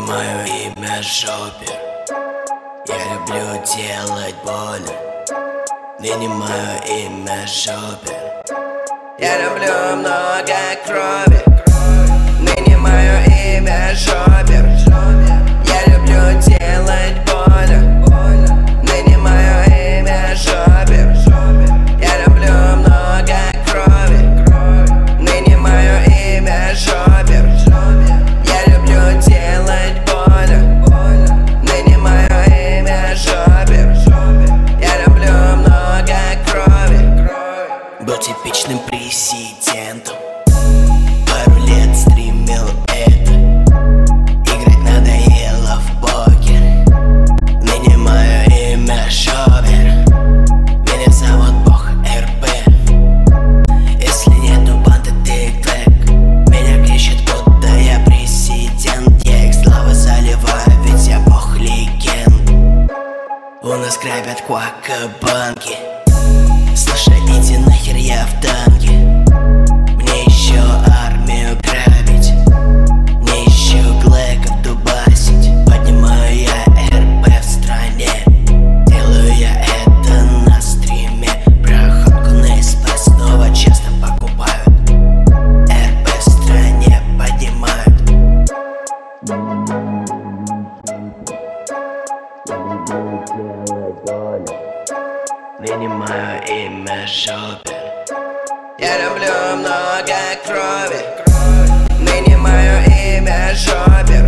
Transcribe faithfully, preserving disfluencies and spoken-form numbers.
мое имя Шопер. Я люблю делать больно. Ныне мое имя Шопер. Я люблю много крови. Ныне мое имя Шопер. Я люблю делать больно. Ныне мое имя Шопер. Я люблю много крови. Ныне мое имя Шопер. Я люблю делать больно. Ныне мое имя Шопер. Я люблю много крови. Был типичным президентом. Пару лет стримил это. Играть надоело в покер. Ныне мое имя Шопер. Меня зовут Бог РП. Если нету банды, ты клэк. Меня кричат, будто я президент. Я их слава заливаю, ведь я бог легенд. У нас грабят квака-банки. Слушай, иди нахер, я в танке. Мне еще армию грабить. Мне еще глэков дубасить. Поднимаю я РП в стране. Делаю я это на стриме. Проходку на СП снова часто покупают. РП в стране поднимают. Ныне мое имя Шопер. Я люблю много крови. Ныне мое имя Шопер.